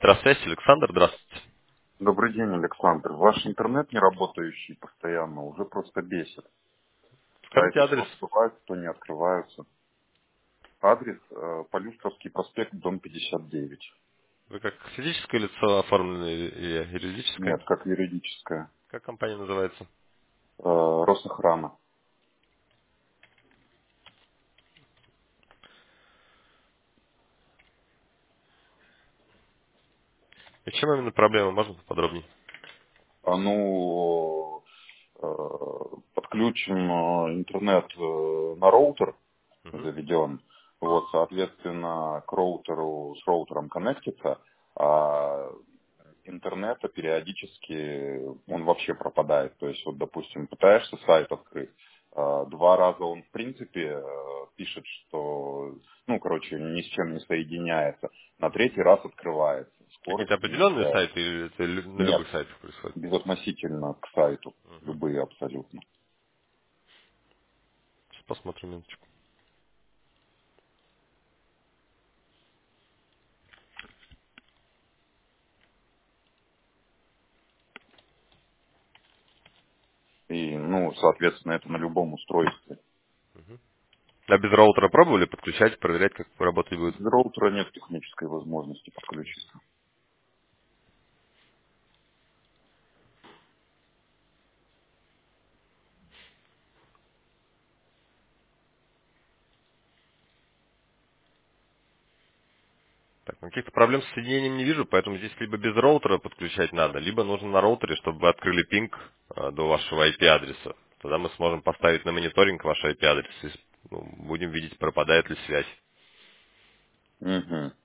Электросвязь, Александр, здравствуйте. Добрый день, Александр. Ваш интернет не работающий постоянно уже просто бесит. Скажите Сайты адрес. то открываются, то не открываются. Адрес Полюстровский проспект, дом 59. Вы как физическое лицо оформлены или юридическое? Нет, как юридическое. Как компания называется? Росохрана. И в чем именно проблема? Можно поподробнее? Подключен интернет на роутер, Мгм. заведен. Вот, соответственно, к роутеру с роутером коннектится, а интернета периодически он вообще пропадает. То есть, вот, допустим, пытаешься сайт открыть, два раза он, в принципе, пишет, что, ну, короче, ни с чем не соединяется. На третий раз открывается. Какие-то Скорость определенные замечает. сайты или это на Нет, любых сайтах происходит? безотносительно к сайту. Мгм. Любые абсолютно. Сейчас посмотрим минуточку. И, ну, соответственно, это на любом устройстве. А без роутера пробовали подключать, проверять, как работать будет? Без роутера нет технической возможности подключиться. Так, ну, каких-то проблем с соединением не вижу, поэтому здесь либо без роутера подключать надо, либо нужно на роутере, чтобы вы открыли пинг до вашего IP-адреса. Тогда мы сможем поставить на мониторинг ваш IP-адрес и будем видеть, пропадает ли связь. Угу.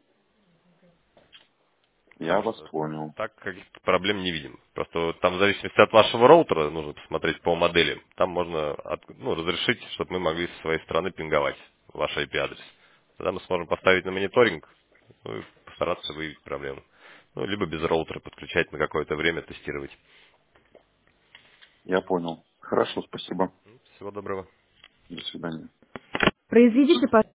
Я Потому вас что понял. так каких-то проблем не видим. Просто вот там в зависимости от вашего роутера нужно посмотреть по модели. Там можно разрешить, чтобы мы могли со своей стороны пинговать ваш IP-адрес. Тогда мы сможем поставить на мониторинг, ну, и постараться выявить проблему. Ну, либо без роутера подключать на какое-то время, тестировать. Я понял. Хорошо, спасибо. Всего доброго. До свидания. Произведите,